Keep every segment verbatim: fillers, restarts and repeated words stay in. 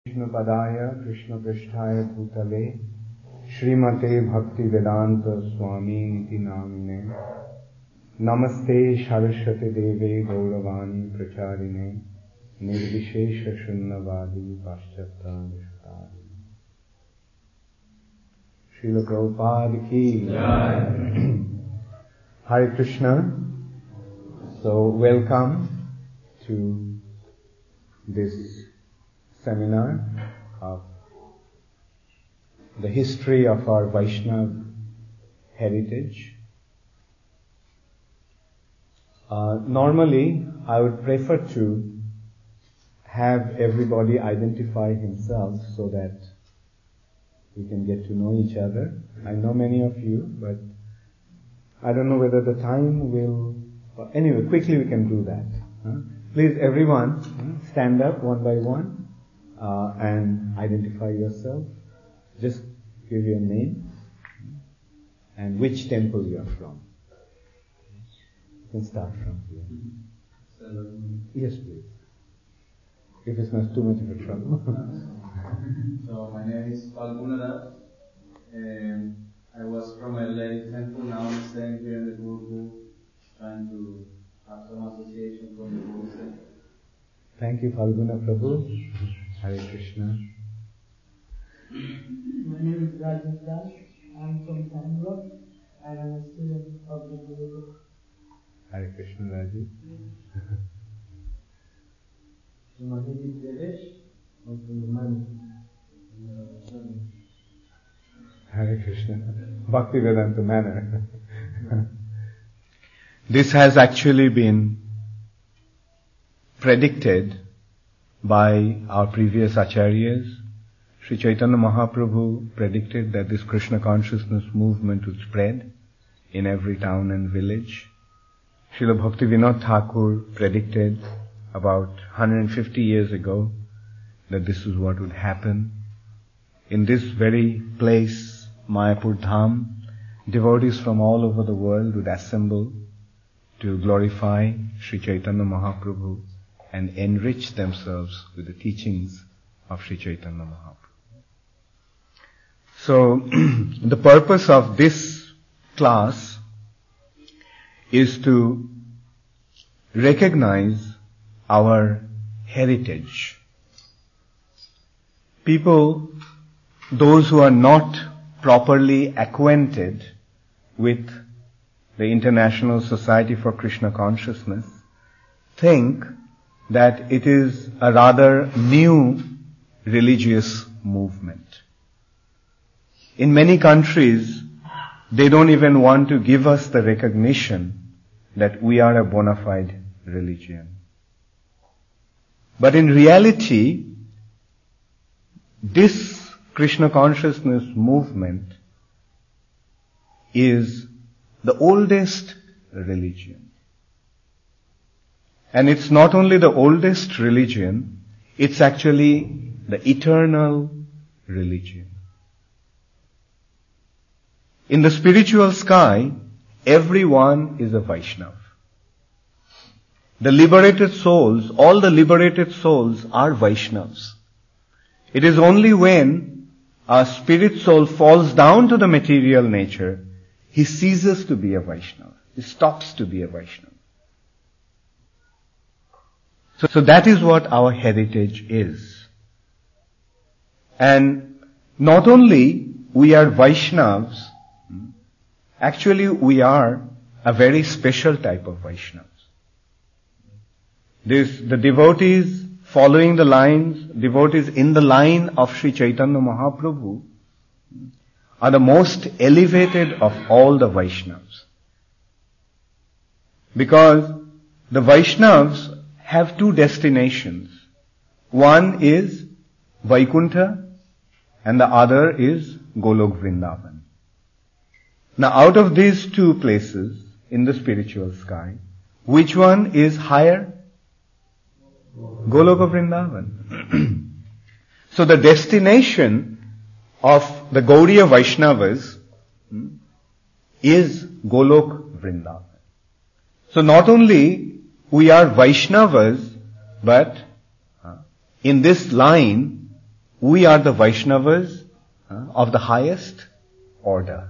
Krishna Padaya, Krishna Pristhaya Bhutale, Srimate Bhakti Vedanta Swami Niti Namine, Namaste Saraswati Deve Gauravani Pracharine, Nirvishesha Shunnavadi Paschata Nishtari. Srila Prabhupada Ki Jai. Hare Krishna. So welcome to this seminar of the history of our Vaishnava heritage. Uh, normally, I would prefer to have everybody identify himself so that we can get to know each other. I know many of you, but I don't know whether the time will... Anyway, quickly we can do that. Huh? Please, everyone, huh, stand up one by one. Uh, and identify yourself. Just give your name and which temple you are from. You can start from here. Yes, please. If it's not too much of a trouble. So my name is Falgunara, and I was from a late temple. Now I'm staying here in the Guru, trying to have some association from the Guru. Thank you, Falguna Prabhu. Hare Krishna. My name is Rajesh Das. I'm from Bangalore and I'm a student of the Guru. Hare Krishna, Rajesh. My name is Devesh. I'm from the Mani. Hare Krishna. Bhakti Vedanta manner. This has actually been predicted by our previous acharyas. Sri Chaitanya Mahaprabhu predicted that this Krishna consciousness movement would spread in every town and village. Srila Bhaktivinoda Thakur predicted about one hundred fifty years ago that this is what would happen. In this very place, Mayapur Dham, devotees from all over the world would assemble to glorify Sri Chaitanya Mahaprabhu and enrich themselves with the teachings of Sri Chaitanya Mahaprabhu. So, the purpose of this class is to recognize our heritage. People, those who are not properly acquainted with the International Society for Krishna Consciousness, think that it is a rather new religious movement. In many countries, they don't even want to give us the recognition that we are a bona fide religion. But in reality, this Krishna consciousness movement is the oldest religion. And it's not only the oldest religion, it's actually the eternal religion. In the spiritual sky, everyone is a Vaishnava. The liberated souls, all the liberated souls are Vaishnavas. It is only when a spirit soul falls down to the material nature, he ceases to be a Vaishnava. He stops to be a Vaishnava. So, so that is what our heritage is. And not only we are Vaishnavas, actually we are a very special type of Vaishnavas. This, the devotees following the lines, devotees in the line of Sri Chaitanya Mahaprabhu are the most elevated of all the Vaishnavas. Because the Vaishnavas have two destinations. One is Vaikuntha and the other is Golok Vrindavan. Now out of these two places in the spiritual sky, which one is higher? Goloka Vrindavan. So the destination of the Gaudiya Vaishnavas is Golok Vrindavan. So not only we are Vaishnavas, but in this line we are the Vaishnavas uh, of the highest order,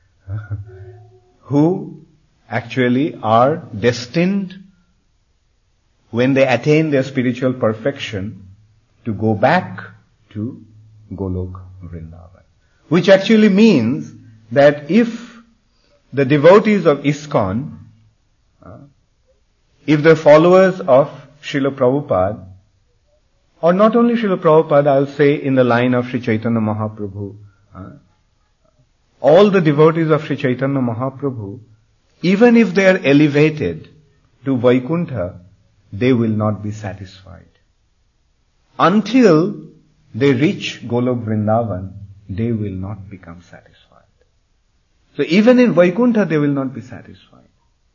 who actually are destined, when they attain their spiritual perfection, to go back to Golok Vrindavan. Which actually means that if the devotees of ISKCON, uh, if the followers of Srila Prabhupada, or not only Srila Prabhupada, I'll say in the line of Sri Chaitanya Mahaprabhu, uh, all the devotees of Sri Chaitanya Mahaprabhu, even if they are elevated to Vaikuntha, they will not be satisfied. Until they reach Golok Vrindavan, they will not become satisfied. So even in Vaikuntha, they will not be satisfied.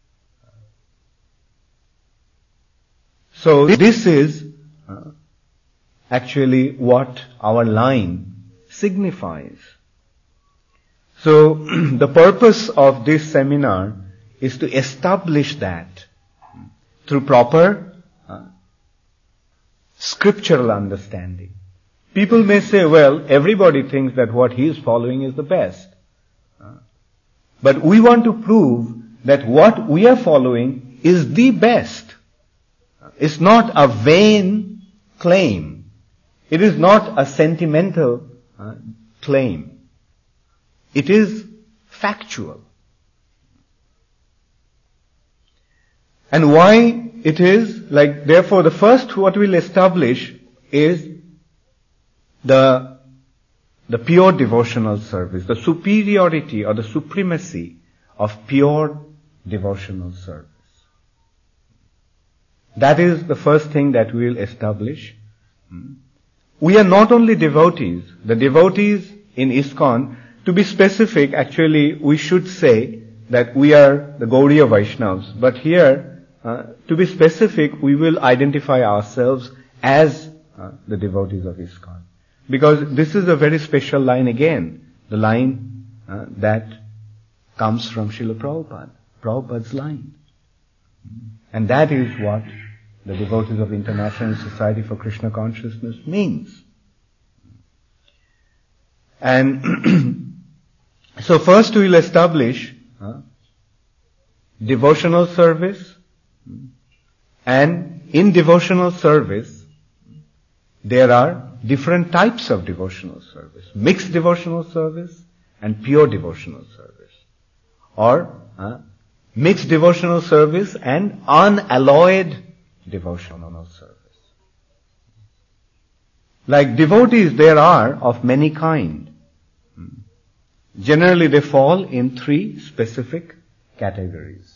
So this is uh, actually what our line signifies. So the purpose of this seminar is to establish that through proper uh, scriptural understanding. People may say, well, everybody thinks that what he is following is the best. Uh, but we want to prove that what we are following is the best. It's not a vain claim. It is not a sentimental uh, claim. It is factual. And why it is like, therefore the first what we'll establish is the, the pure devotional service, the superiority or the supremacy of pure devotional service. That is the first thing that we'll establish. We are not only devotees. The devotees in ISKCON, to be specific, actually we should say that we are the Gauriya Vaishnavas. But here, uh, to be specific, we will identify ourselves as uh, the devotees of ISKCON. Because this is a very special line again, the line uh, that comes from Srila Prabhupada, Prabhupada's line. And that is what the devotees of International Society for Krishna Consciousness means. And so first we will establish uh, devotional service, and in devotional service there are different types of devotional service. Mixed devotional service and pure devotional service. Or uh, mixed devotional service and unalloyed devotional service. Like devotees there are of many kind. Generally they fall in three specific categories.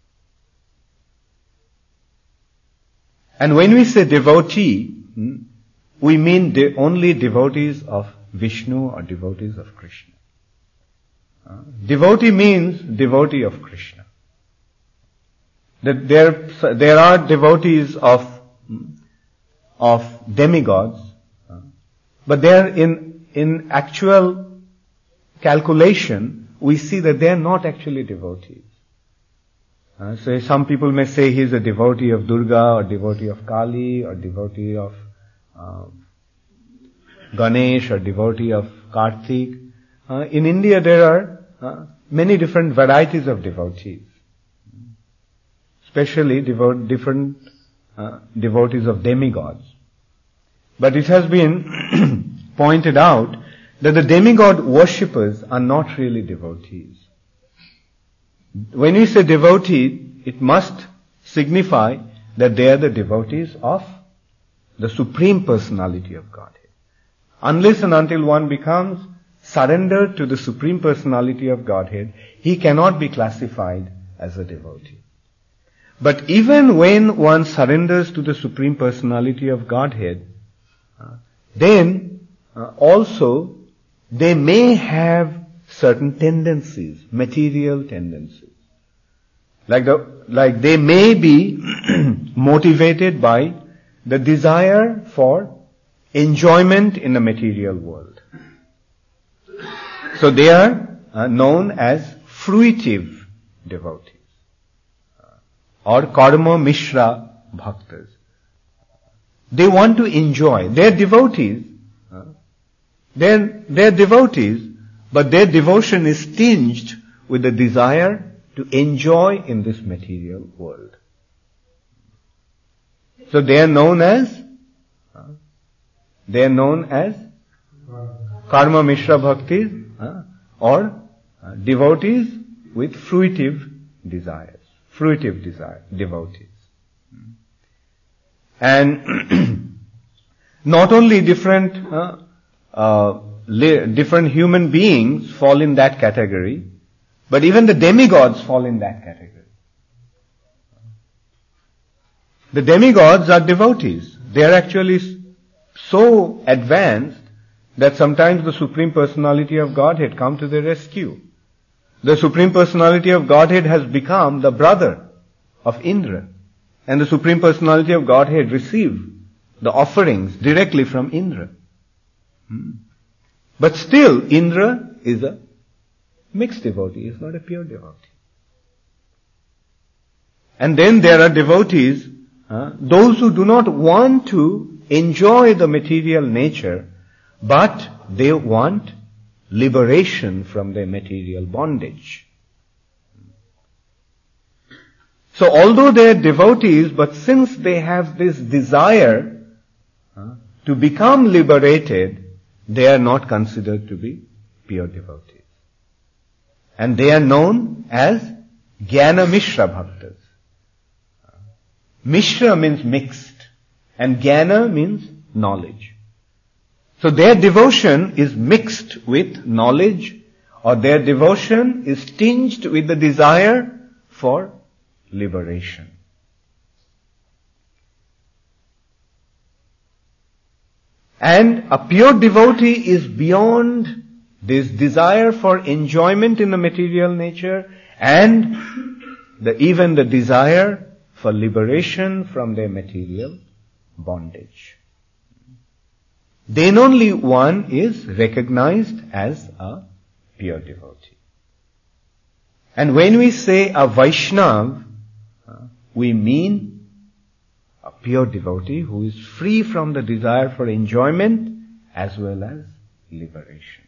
And when we say devotee, we mean de- only devotees of Vishnu or devotees of Krishna. Uh, devotee means devotee of Krishna. That there, there are devotees of, of demigods, uh, but they are in, in actual calculation, we see that they are not actually devotees. Uh, so some people may say he is a devotee of Durga or devotee of Kali or devotee of uh, Ganesh or devotee of Kartik. Uh, in India there are uh, many different varieties of devotees. Especially devo- different uh, devotees of demigods. But it has been pointed out that the demigod worshippers are not really devotees. When we say devotee, it must signify that they are the devotees of the Supreme Personality of Godhead. Unless and until one becomes surrendered to the Supreme Personality of Godhead, he cannot be classified as a devotee. But even when one surrenders to the Supreme Personality of Godhead, uh, then uh, also they may have certain tendencies, material tendencies. Like the, like they may be motivated by the desire for enjoyment in the material world. So they are uh, known as fruitive devotees. Or karma mishra bhaktas. They want to enjoy. They are devotees, uh, They're, they're devotees, but their devotion is tinged with the desire to enjoy in this material world. So they are known as, uh, they are known as Karma Mishra Bhaktis, uh, or uh, devotees with fruitive desires, fruitive desire, devotees. And not only different, uh, uh, li- different human beings fall in that category, but even the demigods fall in that category. The demigods are devotees. They are actually so advanced that sometimes the Supreme Personality of Godhead come to their rescue. The Supreme Personality of Godhead has become the brother of Indra. And the Supreme Personality of Godhead receive the offerings directly from Indra. Hmm. But still, Indra is a mixed devotee, is not a pure devotee. And then there are devotees, uh, those who do not want to enjoy the material nature, but they want liberation from their material bondage. So although they are devotees, but since they have this desire uh, to become liberated, they are not considered to be pure devotees. And they are known as Jnana Mishra Bhaktas. Mishra means mixed, and Jnana means knowledge. So their devotion is mixed with knowledge, or their devotion is tinged with the desire for liberation. And a pure devotee is beyond this desire for enjoyment in the material nature and the, even the desire for liberation from their material bondage. Then only one is recognized as a pure devotee. And when we say a Vaishnav, we mean a pure devotee who is free from the desire for enjoyment as well as liberation.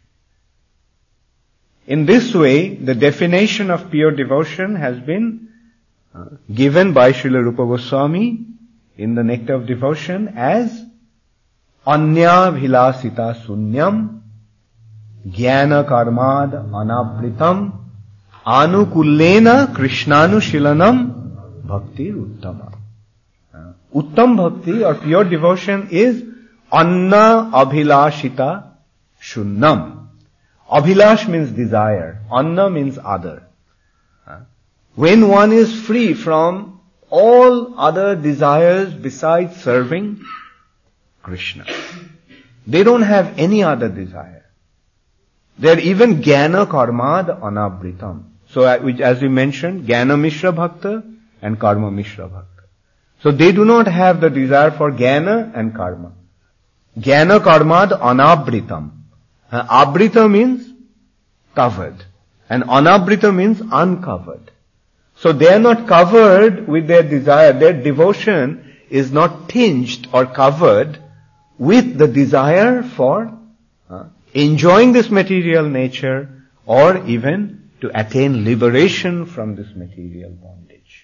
In this way, the definition of pure devotion has been uh, given by Srila Rupa Goswami in the Nectar of Devotion as Anya Bhilasita Sunyam Jnana Karmad Anabritam Anukullena Krishnanushilanam Bhakti Uttama. Uh, Uttam Bhakti or pure devotion is Anna Abhilashita Shunnam. Abhilash means desire. Anna means other. Uh, when one is free from all other desires besides serving Krishna, they don't have any other desire. They are even Jnana Karmad Anabritam. So as we mentioned, Jnana Mishra Bhakta and Karma Mishra Bhakta. So they do not have the desire for Jnana and Karma. Jnana Karmad Anabritam. Uh, Abrita means covered. And Anabrita means uncovered. So they are not covered with their desire. Their devotion is not tinged or covered with the desire for uh, enjoying this material nature or even to attain liberation from this material bondage.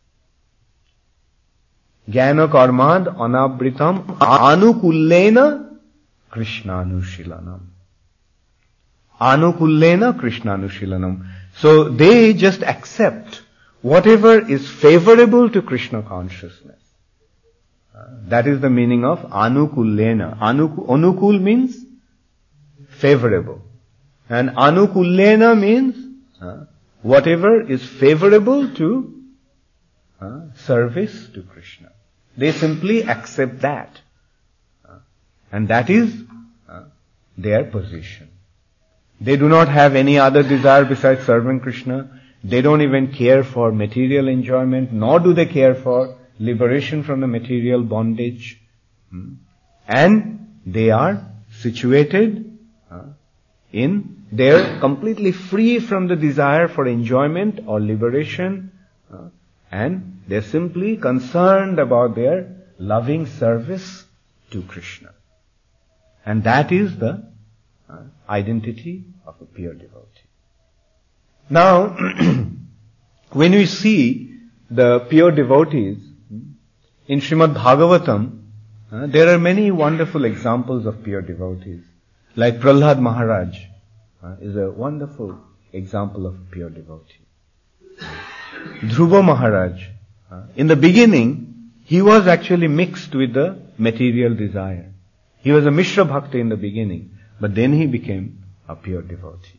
Jnana Karmad Anabritam Anukullena Krishnanushilanam. Anukullena Krishnanushilanam. So they just accept whatever is favorable to Krishna consciousness. Uh, that is the meaning of Anukullena. Anuku, Anukul means favorable. And Anukullena means uh, whatever is favorable to uh, service to Krishna. They simply accept that. Uh, and that is uh, their position. They do not have any other desire besides serving Krishna. They don't even care for material enjoyment, nor do they care for liberation from the material bondage. Hmm. And they are situated uh, in, they're completely free from the desire for enjoyment or liberation, uh, and they're simply concerned about their loving service to Krishna. And that is the uh, identity of a pure devotee. Now, when we see the pure devotees in Srimad Bhagavatam, uh, there are many wonderful examples of pure devotees. Like Prahlad Maharaj uh, is a wonderful example of a pure devotee. Dhruva Maharaj, uh, in the beginning, he was actually mixed with the material desire. He was a Mishra Bhakta in the beginning, but then he became a pure devotee.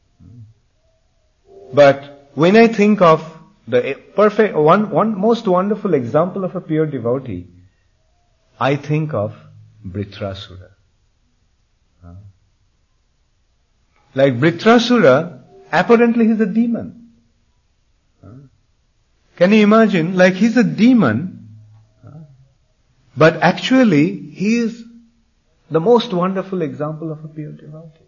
But when I think of the perfect, one, one most wonderful example of a pure devotee, I think of Britrasura. Uh, like Britrasura, apparently he's a demon. Uh, can you imagine? Like he's a demon, uh, but actually he is the most wonderful example of a pure devotee.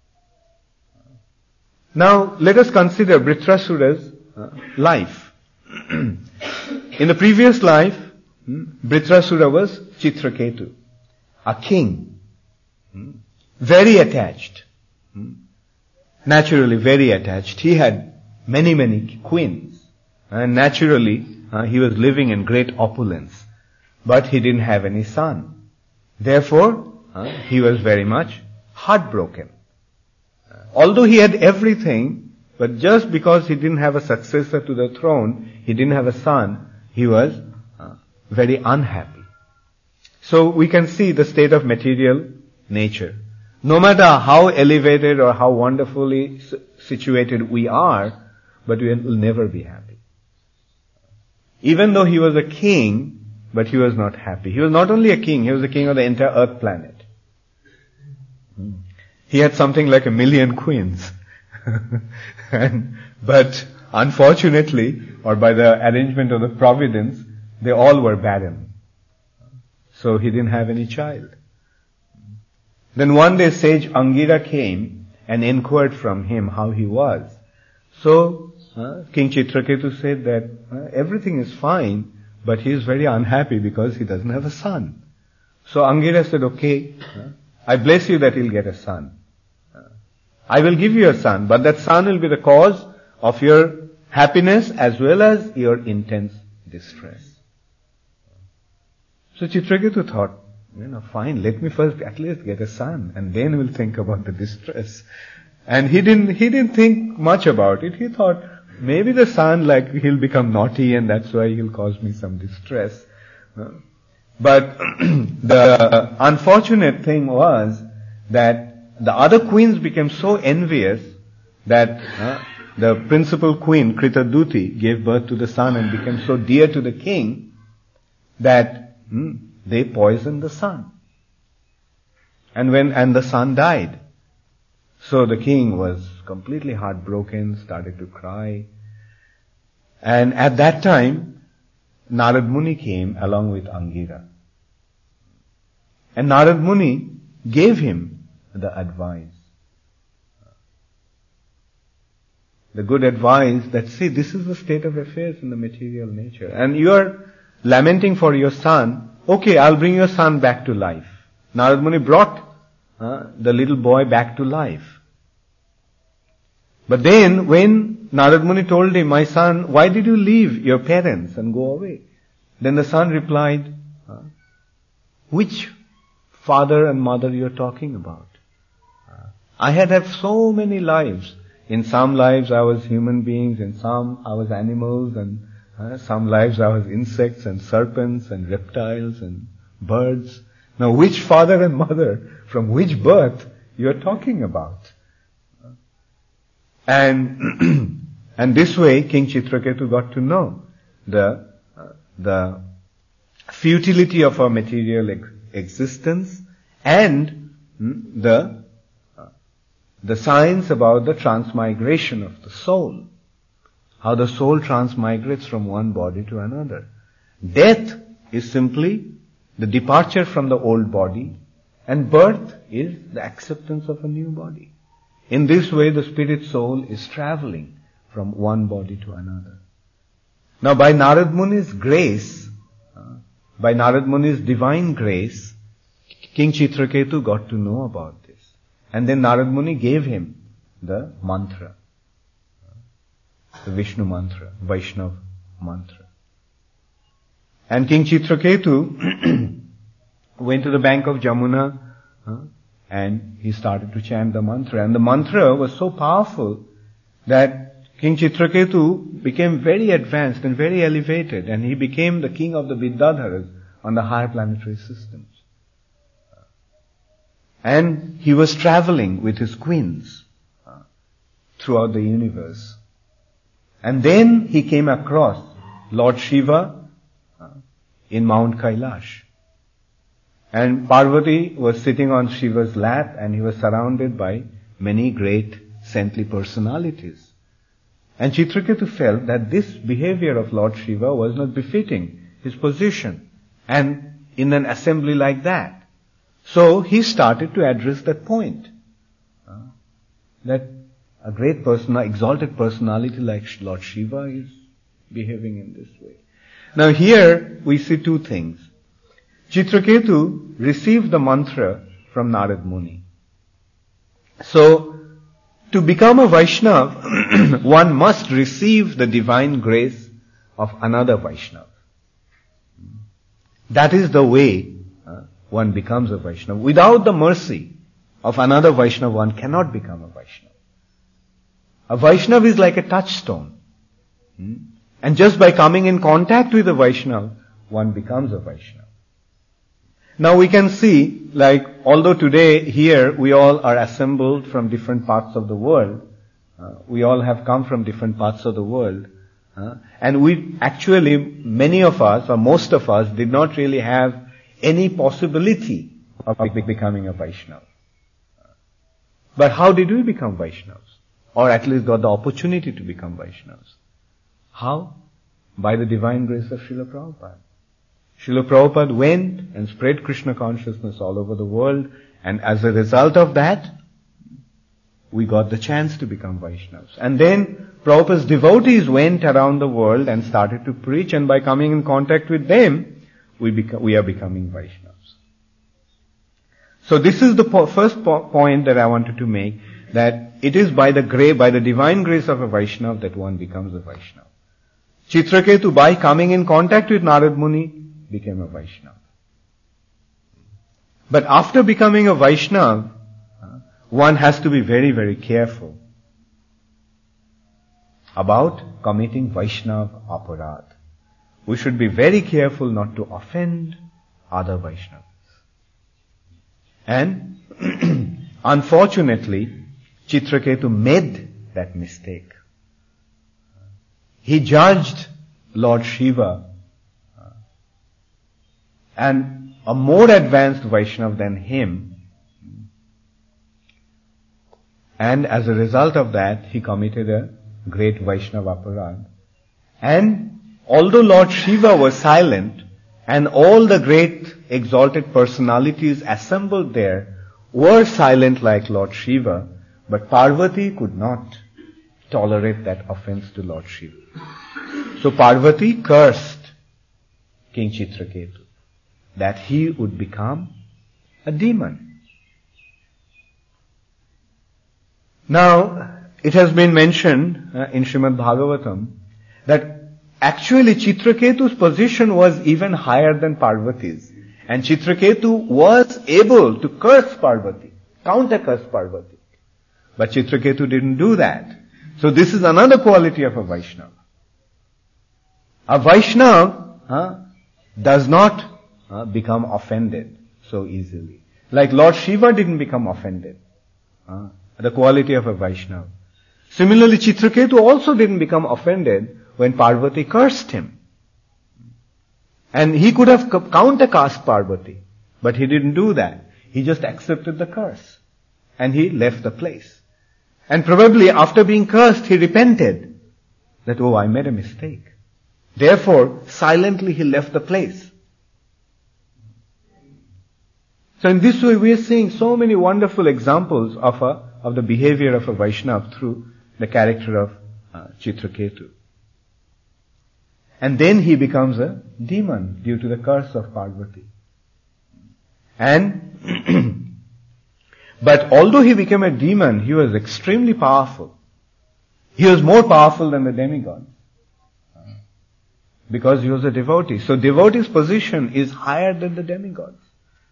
Now, let us consider Britrasura's uh, life. In the previous life, hmm, Britrasura was Chitraketu, a king, hmm, very attached, hmm, naturally very attached. He had many, many queens, and naturally uh, he was living in great opulence, but he didn't have any son. Therefore, uh, he was very much heartbroken. Although he had everything, but just because he didn't have a successor to the throne, he didn't have a son, he was uh, very unhappy. So we can see the state of material nature. No matter how elevated or how wonderfully situated we are, but we will never be happy. Even though he was a king, but he was not happy. He was not only a king, he was the king of the entire earth planet. Hmm. He had something like a million queens. and, but unfortunately, or by the arrangement of the providence, they all were barren. So he didn't have any child. Then one day sage Angira came and inquired from him how he was. So uh, King Chitraketu said that uh, everything is fine, but he is very unhappy because he doesn't have a son. So Angira said, okay, uh, I bless you that he'll get a son. I will give you a son, but that son will be the cause of your happiness as well as your intense distress. So Chitraketu thought, you know, fine, let me first at least get a son, and then we'll think about the distress. And he didn't, he didn't think much about it. He thought, maybe the son, like, he'll become naughty and that's why he'll cause me some distress. But the unfortunate thing was that the other queens became so envious that uh, the principal queen, Kritaduti, gave birth to the son and became so dear to the king that hmm, they poisoned the son. And when, and the son died. So the king was completely heartbroken, started to cry. And at that time, Narad Muni came along with Angira. And Narad Muni gave him the advice. The good advice that, see, this is the state of affairs in the material nature. And you are lamenting for your son. Okay, I'll bring your son back to life. Narad Muni brought uh, the little boy back to life. But then when Narad Muni told him, my son, why did you leave your parents and go away? Then the son replied, uh, which father and mother you're talking about? I had had so many lives. In some lives I was human beings, in some I was animals, and uh, some lives I was insects and serpents and reptiles and birds. Now which father and mother, from which birth you are talking about? And and this way King Chitraketu got to know the uh, the futility of our material ex- existence and mm, the the science about the transmigration of the soul. How the soul transmigrates from one body to another. Death is simply the departure from the old body, and birth is the acceptance of a new body. In this way, the spirit soul is traveling from one body to another. Now, by Narad Muni's grace, uh, by Narad Muni's divine grace, King Chitraketu got to know about this. And then Narad Muni gave him the mantra, the Vishnu mantra, Vaishnav mantra. And King Chitraketu went to the bank of Jamuna uh, and he started to chant the mantra. And the mantra was so powerful that King Chitraketu became very advanced and very elevated, and he became the king of the Vidyadharas on the higher planetary systems. And he was traveling with his queens uh, throughout the universe. And then he came across Lord Shiva uh, in Mount Kailash. And Parvati was sitting on Shiva's lap, and he was surrounded by many great saintly personalities. And Chitraketu felt that this behavior of Lord Shiva was not befitting his position and in an assembly like that. So he started to address that point. Uh, that a great person, an exalted personality like Lord Shiva is behaving in this way. Now here we see two things. Chitraketu received the mantra from Narad Muni. So, to become a Vaishnava, one must receive the divine grace of another Vaishnava. That is the way uh, one becomes a Vaishnava. Without the mercy of another Vaishnava, one cannot become a Vaishnava. A Vaishnava is like a touchstone. Hmm? And just by coming in contact with a Vaishnava, one becomes a Vaishnava. Now we can see, like, although today here we all are assembled from different parts of the world, uh, we all have come from different parts of the world, uh, and we actually, many of us, or most of us, did not really have any possibility of becoming a Vaishnava. But how did we become Vaishnavas? Or at least got the opportunity to become Vaishnavas? How? By the divine grace of Srila Prabhupada. Srila Prabhupada went and spread Krishna consciousness all over the world, and as a result of that, we got the chance to become Vaishnavas. And then Prabhupada's devotees went around the world and started to preach, and by coming in contact with them, we, beca- we are becoming Vaishnavas. So this is the po- first po- point that I wanted to make, that it is by the gra- by the divine grace of a Vaishnava that one becomes a Vaishnava. Chitraketu, by coming in contact with Narad Muni, became a Vaishnava. But after becoming a Vaishnava, one has to be very, very careful about committing Vaishnava aparadh. We should be very careful not to offend other Vaishnavas. And unfortunately, Chitraketu made that mistake. He judged Lord Shiva and a more advanced Vaishnava than him. And as a result of that, he committed a great Vaishnava aparadh. And although Lord Shiva was silent, and all the great exalted personalities assembled there were silent like Lord Shiva, but Parvati could not tolerate that offense to Lord Shiva. So Parvati cursed King Chitraketu that he would become a demon. Now, it has been mentioned uh, in Srimad Bhagavatam that actually Chitraketu's position was even higher than Parvati's. And Chitraketu was able to curse Parvati, counter-curse Parvati. But Chitraketu didn't do that. So this is another quality of a Vaishnava. A Vaishnava huh, does not uh, become offended so easily. Like Lord Shiva didn't become offended. Uh, the quality of a Vaishnava. Similarly, Chitraketu also didn't become offended when Parvati cursed him. And he could have counter-cursed Parvati, but he didn't do that. He just accepted the curse. And he left the place. And probably after being cursed, he repented that, oh, I made a mistake. Therefore, silently he left the place. So in this way, we are seeing so many wonderful examples of a, of the behavior of a Vaishnava through the character of uh, Chitraketu. And then he becomes a demon due to the curse of Parvati. And But although he became a demon, he was extremely powerful. He was more powerful than the demigod. Because he was a devotee. So devotee's position is higher than the demigods.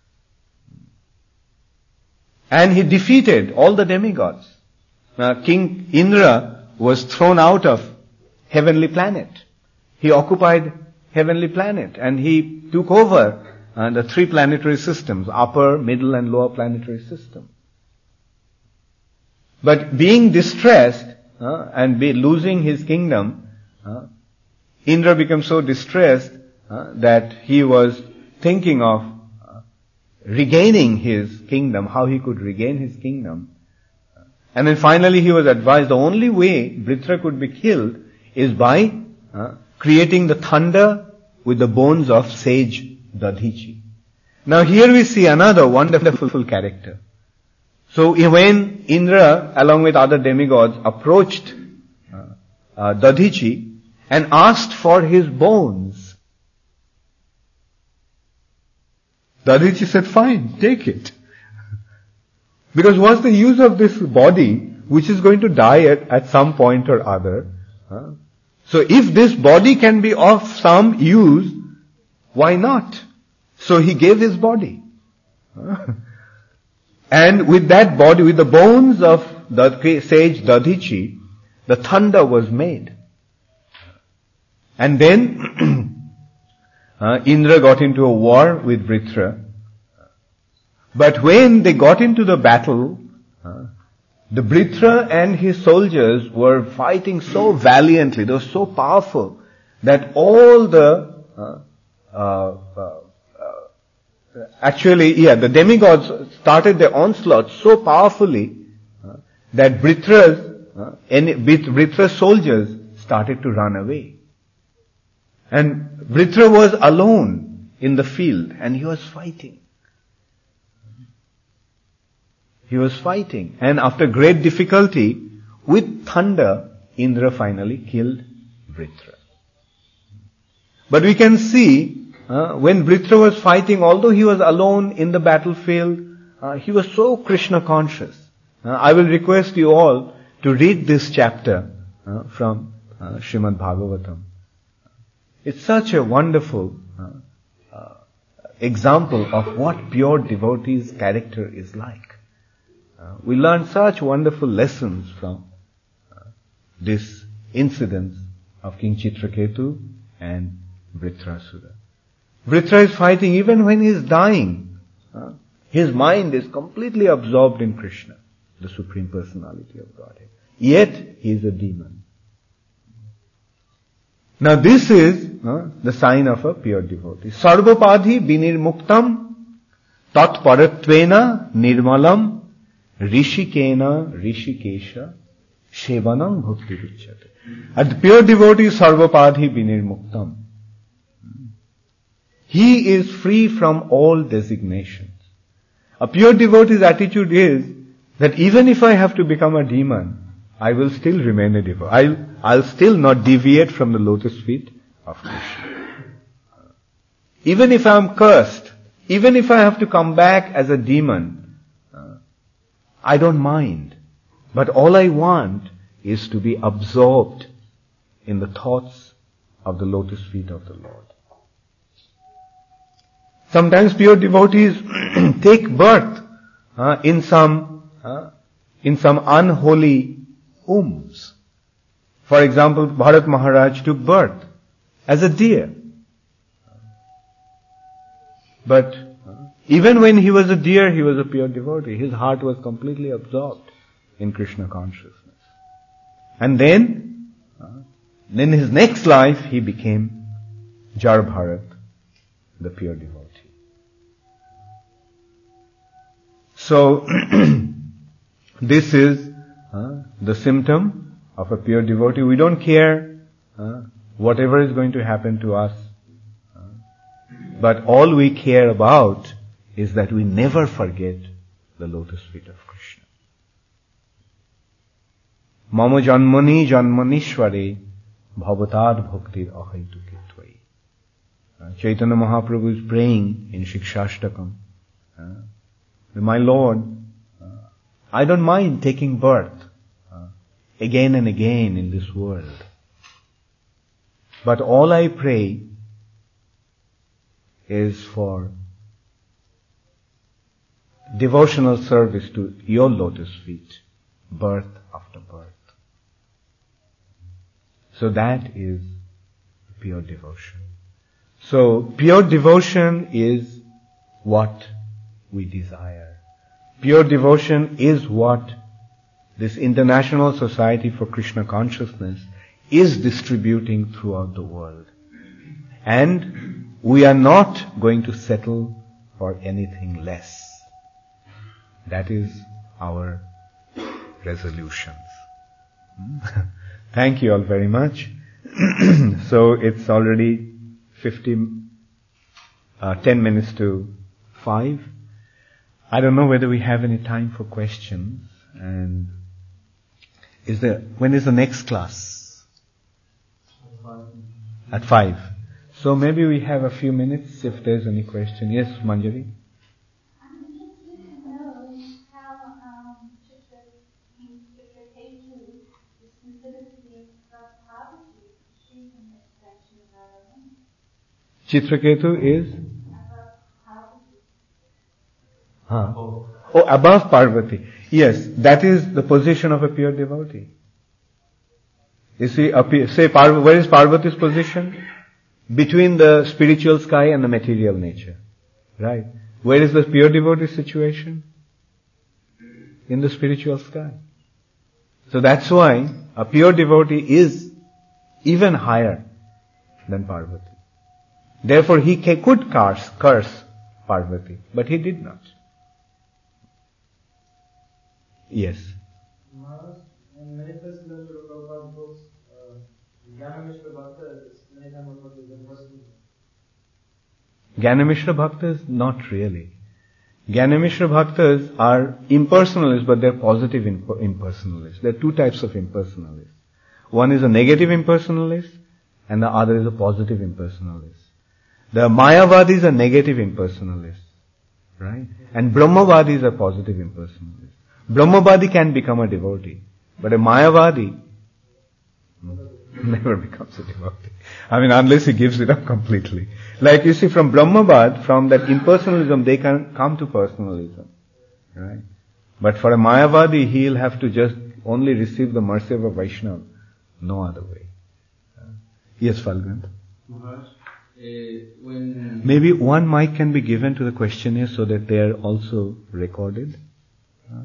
And he defeated all the demigods. Now, King Indra was thrown out of heavenly planet. He occupied heavenly planet and he took over uh, the three planetary systems, upper, middle and lower planetary system. But being distressed uh, and be losing his kingdom, uh, Indra became so distressed uh, that he was thinking of uh, regaining his kingdom, how he could regain his kingdom. And then finally he was advised the only way Vritra could be killed is by uh, creating the thunder with the bones of sage Dadhichi. Now here we see another wonderful character. So when Indra, along with other demigods, approached uh, uh, Dadhichi and asked for his bones, Dadhichi said, fine, take it. Because what's the use of this body which is going to die at, at some point or other? Huh? So if this body can be of some use, why not? So he gave his body. Huh? And with that body, with the bones of the sage Dadhichi, the thunder was made. And then uh, Indra got into a war with Vritra. But when they got into the battle, uh, the Vritra and his soldiers were fighting so valiantly, they were so powerful, that all the, uh, uh, uh, uh, actually, yeah, the demigods started their onslaught so powerfully uh, that Vritra's, uh, any, Vritra's soldiers started to run away. And Vritra was alone in the field and he was fighting. He was fighting. And after great difficulty, with thunder, Indra finally killed Vritra. But we can see, uh, when Vritra was fighting, although he was alone in the battlefield, uh, he was so Krishna conscious. Uh, I will request you all to read this chapter uh, from uh, Srimad Bhagavatam. It's such a wonderful uh, uh, example of what pure devotee's character is like. Uh, we learn such wonderful lessons from uh, this incident of King Chitraketu and Vritrasura. Vritra is fighting even when he is dying. Uh, his mind is completely absorbed in Krishna, the Supreme Personality of Godhead. Yet he is a demon. Now this is uh, the sign of a pure devotee. Sarvapadhi binirmuktam tatparatvena nirmalam Rishikena Rishikesha Shevanam Bhakti Richate. And the pure devotee is Sarvapadhi Binirmuktam. He is free from all designations. A pure devotee's attitude is that even if I have to become a demon, I will still remain a devotee. I'll, I'll still not deviate from the lotus feet of Krishna. Even if I'm cursed, even if I have to come back as a demon, I don't mind. But all I want is to be absorbed in the thoughts of the lotus feet of the Lord. Sometimes pure devotees take birth uh, in some uh, in some unholy wombs. For example, Bharat Maharaj took birth as a deer. But even when he was a deer, he was a pure devotee. His heart was completely absorbed in Krishna consciousness. And then, uh, in his next life, he became Jar Bharat, the pure devotee. So, this is uh, the symptom of a pure devotee. We don't care uh, whatever is going to happen to us. Uh, but all we care about is that we never forget the lotus feet of Krishna. Mama janmani janmanishware bhavatad bhaktir ahaituke tvai. Chaitanya Mahaprabhu is praying in Shikshashtakam. Uh, My Lord, uh, I don't mind taking birth uh, again and again in this world. But all I pray is for devotional service to your lotus feet, birth after birth. So that is pure devotion. So pure devotion is what we desire. Pure devotion is what this International Society for Krishna Consciousness is distributing throughout the world. And we are not going to settle for anything less. That is our resolutions. Thank you all very much. So it's already fifteen, uh, ten minutes to five. I don't know whether we have any time for questions. And is there, when is the next class? At five. So maybe we have a few minutes if there's any question. Yes, Manjari? I'm interested to know how um, Chitraketu is considered to be of poverty. She's an extension of our own. Chitraketu is? Above poverty. Huh. Oh, above Parvati. Yes, that is the position of a pure devotee. You see, a, say, Par- where is Parvati's position? Between the spiritual sky and the material nature. Right? Where is the pure devotee situation? In the spiritual sky. So that's why a pure devotee is even higher than Parvati. Therefore he could curse, curse Parvati, but he did not. Yes. Maharaj, in many places in the Prabhupada books, Gyanamishra Bhakta is many times referred to as impersonal. Gyanamishra Bhaktas, not really. Gyanamishra Bhaktas are impersonalists, but they're positive imp- impersonalists. There are two types of impersonalists. One is a negative impersonalist, and the other is a positive impersonalist. The Mayavadis are negative impersonalists, right? And Brahmavadis are positive impersonalists. Brahmavadi can become a devotee, but a Mayavadi never becomes a devotee. I mean, unless he gives it up completely. Like you see, from Brahmavad, from that impersonalism, they can come to personalism, right? But for a Mayavadi, he'll have to just only receive the mercy of a Vaishnava, no other way. Uh, yes, Falguni. Maharaj, uh, when Maybe one mic can be given to the questionnaire so that they are also recorded. Huh?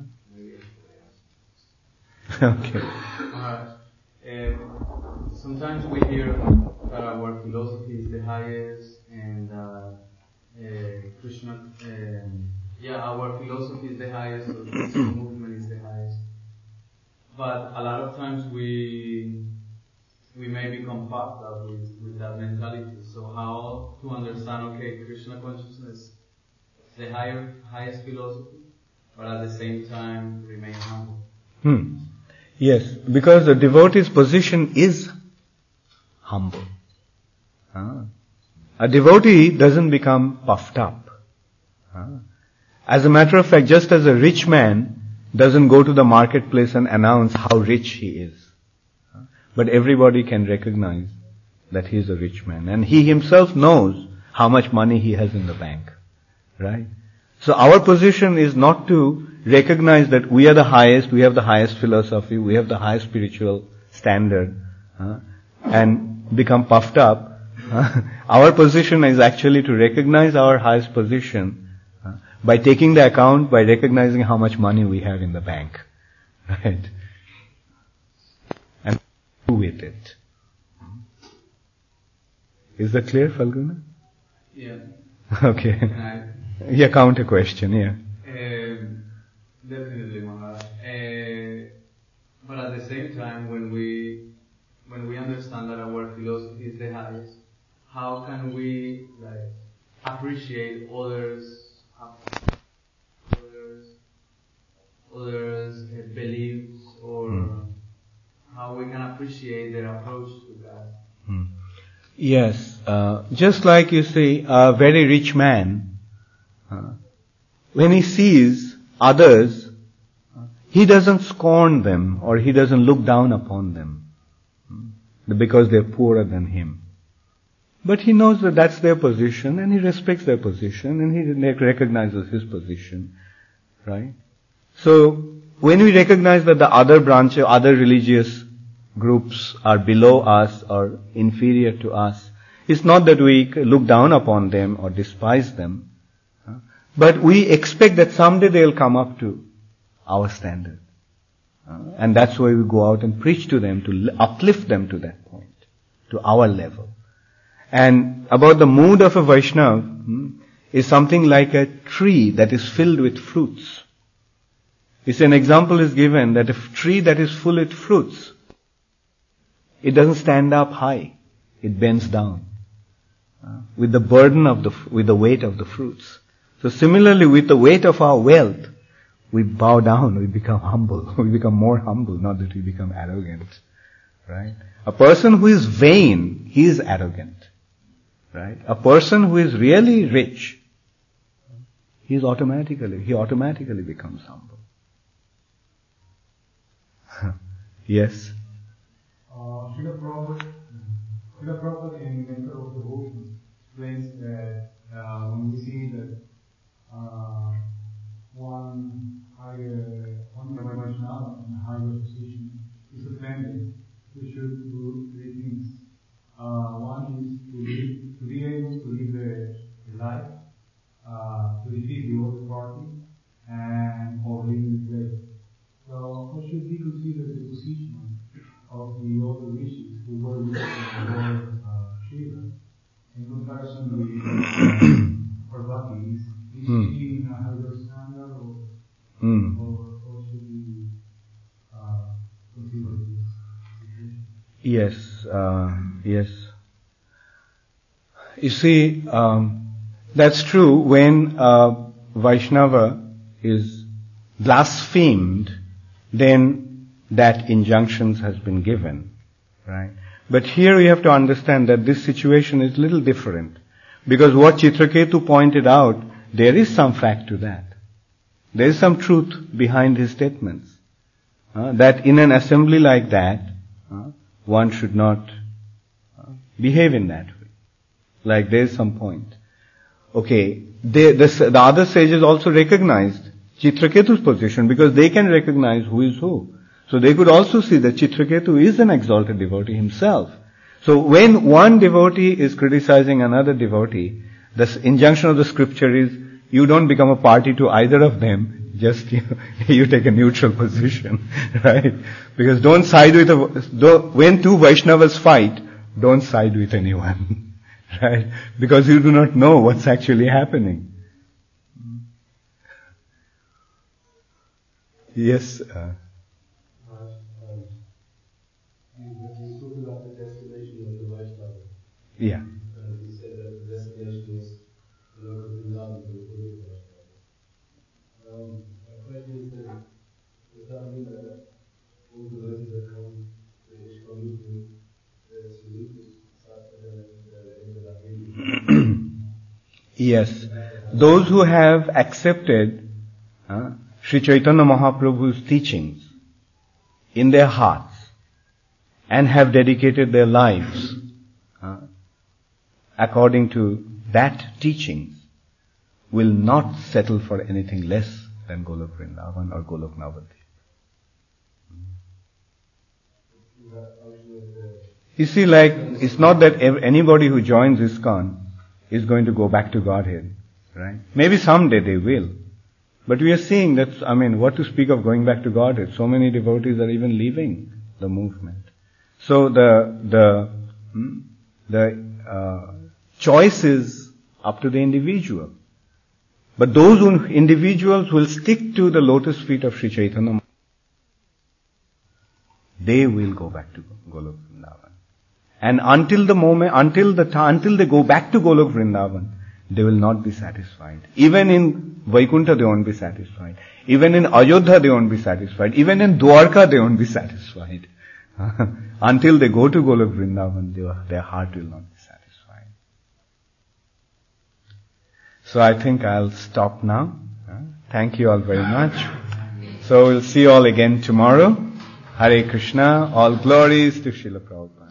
Okay. Maharaj, uh, sometimes we hear that our philosophy is the highest, and uh, uh, Krishna, um, yeah, our philosophy is the highest, or the Krishna movement is the highest. But a lot of times we we may become puffed up with, with that mentality. So how to understand? Okay, Krishna consciousness, the higher highest philosophy, but at the same time remain humble. Hmm. Yes, because the devotee's position is humble. Ah. A devotee doesn't become puffed up. Ah. As a matter of fact, just as a rich man doesn't go to the marketplace and announce how rich he is. Ah. But everybody can recognize that he is a rich man. And he himself knows how much money he has in the bank. Right? So our position is not to recognize that we are the highest, we have the highest philosophy, we have the highest spiritual standard, uh, and become puffed up. Uh, our position is actually to recognize our highest position uh, by taking the account, by recognizing how much money we have in the bank. Right? And do with it. Is that clear, Falguni? Yeah. Okay. Can I? Yeah, counter question, yeah. Um, definitely, Maharaj. Uh, but at the same time, when we when we understand that our philosophy is the highest, how can we like appreciate others, others, others' uh, beliefs, or mm. how we can appreciate their approach to God? Mm. Yes, uh, just like you see, a very rich man, uh, when he sees others, uh, he doesn't scorn them or he doesn't look down upon them because they're poorer than him. But he knows that that's their position and he respects their position and he recognizes his position. Right? So, when we recognize that the other branch, other religious groups are below us or inferior to us, it's not that we look down upon them or despise them, but we expect that someday they'll come up to our standard. And that's why we go out and preach to them, to uplift them to that point, to our level. And about the mood of a Vaishnava hmm, is something like a tree that is filled with fruits. It's an example is given that a tree that is full with fruits, it doesn't stand up high, it bends down uh, with the burden of the, with the weight of the fruits. So similarly, with the weight of our wealth, we bow down, we become humble, we become more humble, not that we become arrogant, right? A person who is vain, he is arrogant, right? A person who is really rich, he is automatically, he automatically becomes humble. Yes? Uh, Srila Prabhupada, Srila Prabhupada in Mentor of the Devotion explains that uh, when we see that uh, one higher, one Vaishnava in a higher position is offended, we should do three things. Uh, one is to, live, to be able to live a life, uh, to defeat the other party, and or live in place. So, what should we consider the position of the other rishis who were with Lord uh, Shiva in comparison with uh, Parvati? Is, is hmm. she in a higher standard or, hmm. or, or should we uh, consider this situation? Yes, uh, yes. You see, um, that's true when uh, Vaishnava is blasphemed, then that injunctions has been given, right? But here we have to understand that this situation is a little different. Because what Chitraketu pointed out, there is some fact to that. There is some truth behind his statements. Uh, that in an assembly like that, uh, one should not uh, behave in that way. Like there is some point. Okay, they, the, the other sages also recognized Chitraketu's position because they can recognize who is who. So they could also see that Chitraketu is an exalted devotee himself. So when one devotee is criticizing another devotee, the injunction of the scripture is, you don't become a party to either of them, just you, you take a neutral position, right? Because don't side with a, don't, when two Vaishnavas fight, don't side with anyone, right? Because you do not know what's actually happening. Yes. Uh, yeah. Uh, he said that the destination is the local Vrindavan, the Guru Vaishnava. Um, my question is that, does that mean that all the devotees that come to the ISKCON movement, they salute the Satsang? Yes. Those who have accepted uh, Sri Chaitanya Mahaprabhu's teachings in their hearts and have dedicated their lives uh, according to that teachings, will not settle for anything less than Golok Vrindavan or Golok Navadvip. You see, like, it's not that anybody who joins ISKCON is going to go back to Godhead, right? Maybe someday they will. But we are seeing that, I mean, what to speak of going back to Godhead? So many devotees are even leaving the movement. So the, the, hmm, the, uh, choice is up to the individual. But those who, individuals will stick to the lotus feet of Sri Chaitanya, they will go back to Golok Vrindavan. And until the moment, until the time, until they go back to Golok Vrindavan, they will not be satisfied. Even in Vaikuntha they won't be satisfied. Even in Ayodhya they won't be satisfied. Even in Dwarka they won't be satisfied. Until they go to Golok Vrindavan, their, their heart will not be satisfied. So I think I'll stop now. Thank you all very much. So we'll see you all again tomorrow. Hare Krishna. All glories to Srila Prabhupada.